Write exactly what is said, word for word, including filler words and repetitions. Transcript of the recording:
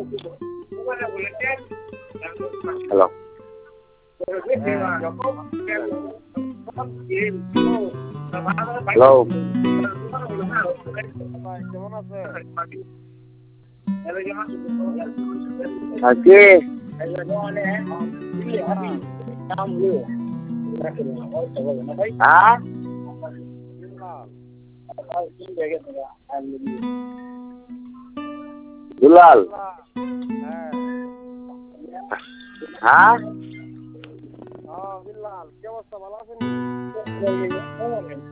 Hello hello কেমন আছে? আজকে হ্যাঁ দুলাল হ্যাঁ হ্যাঁ হ্যাঁ বিল্লাল, কি অবস্থা? ভালো আছেন?